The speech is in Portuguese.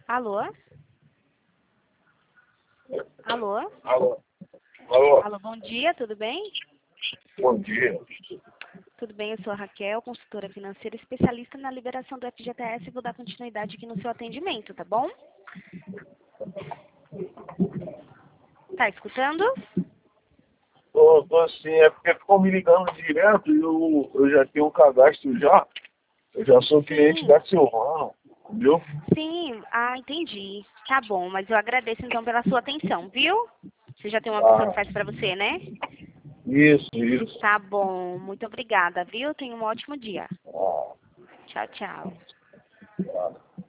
Alô? Alô? Alô? Alô? Alô, bom dia, tudo bem? Bom dia. Tudo bem, eu sou a Raquel, consultora financeira especialista na liberação do FGTS e vou dar continuidade aqui no seu atendimento, tá bom? Tá escutando? Tô assim, é porque ficou me ligando direto e eu já tenho um cadastro já. Eu já sou cliente Sim, da Silvano, entendeu? sim, entendi. Tá bom, mas eu agradeço então pela sua atenção, viu? Você já tem uma pessoa que Ah, faz pra você, né? isso. Tá bom, muito obrigada, viu? Tenha um ótimo dia. Ah. Tchau, tchau.